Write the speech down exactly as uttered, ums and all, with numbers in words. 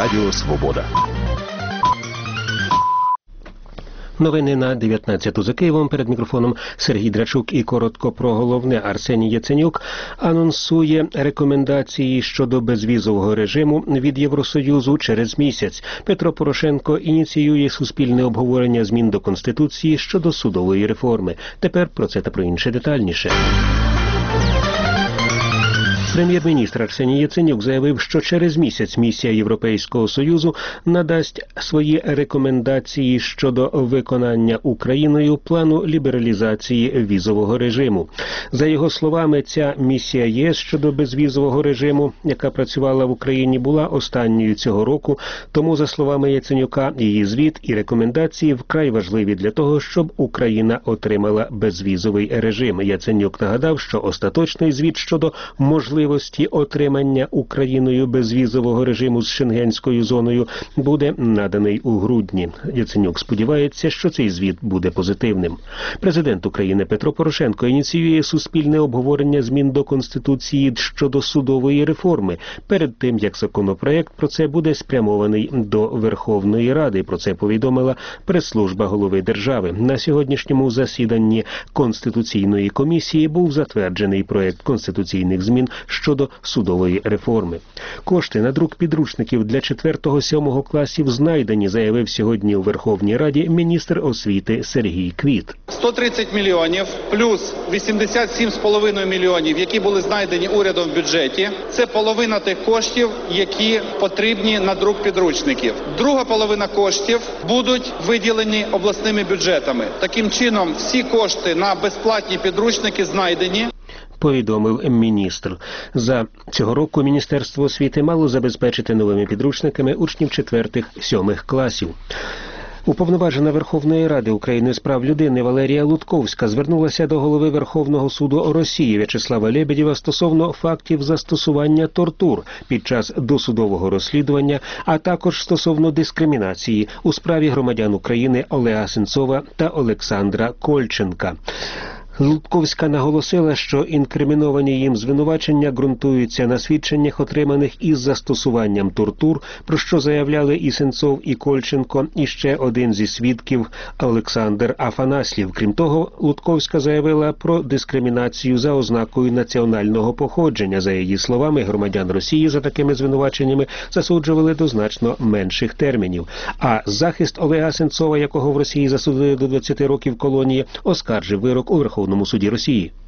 Радіо Свобода. Новини на дев'ятнадцяту за Києвом. Перед мікрофоном Сергій Драчук і коротко про головне. Арсеній Яценюк анонсує рекомендації щодо безвізового режиму від Євросоюзу через місяць. Петро Порошенко ініціює суспільне обговорення змін до Конституції щодо судової реформи. Тепер про це та про інше детальніше. Прем'єр-міністр Арсеній Яценюк заявив, що через місяць місія Європейського Союзу надасть свої рекомендації щодо виконання Україною плану лібералізації візового режиму. За його словами, ця місія ЄС щодо безвізового режиму, яка працювала в Україні, була останньою цього року, тому, за словами Яценюка, її звіт і рекомендації вкрай важливі для того, щоб Україна отримала безвізовий режим. Яценюк нагадав, що остаточний звіт щодо можливості можливості отримання Україною безвізового режиму з шенгенською зоною буде наданий у грудні. Яценюк сподівається, що цей звіт буде позитивним. Президент України Петро Порошенко ініціює суспільне обговорення змін до Конституції щодо судової реформи. Перед тим, як законопроект про це буде спрямований до Верховної Ради. Про це повідомила прес-служба голови держави. На сьогоднішньому засіданні Конституційної комісії був затверджений проект конституційних змін щодо судової реформи. Кошти на друк підручників для четвертого-сьомого класів знайдені, заявив сьогодні у Верховній Раді міністр освіти Сергій Квіт. сто тридцять мільйонів плюс вісімдесят сім з половиною мільйонів, які були знайдені урядом в бюджеті. Це половина тих коштів, які потрібні на друк підручників. Друга половина коштів будуть виділені обласними бюджетами. Таким чином, всі кошти на безплатні підручники знайдені, повідомив міністр. За цього року Міністерство освіти мало забезпечити новими підручниками учнів четвертих-сьомих класів. Уповноважена Верховної Ради України з прав людини Валерія Лутковська звернулася до голови Верховного суду Росії В'ячеслава Лебедєва стосовно фактів застосування тортур під час досудового розслідування, а також стосовно дискримінації у справі громадян України Олега Сенцова та Олександра Кольченка. Лутковська наголосила, що інкриміновані їм звинувачення ґрунтуються на свідченнях, отриманих із застосуванням тортур, про що заявляли і Сенцов, і Кольченко, і ще один зі свідків Олександр Афанаслів. Крім того, Лутковська заявила про дискримінацію за ознакою національного походження. За її словами, громадян Росії за такими звинуваченнями засуджували до значно менших термінів. А захист Олега Сенцова, якого в Росії засудили до двадцяти років колонії, оскаржив вирок у Верховному суді Росії.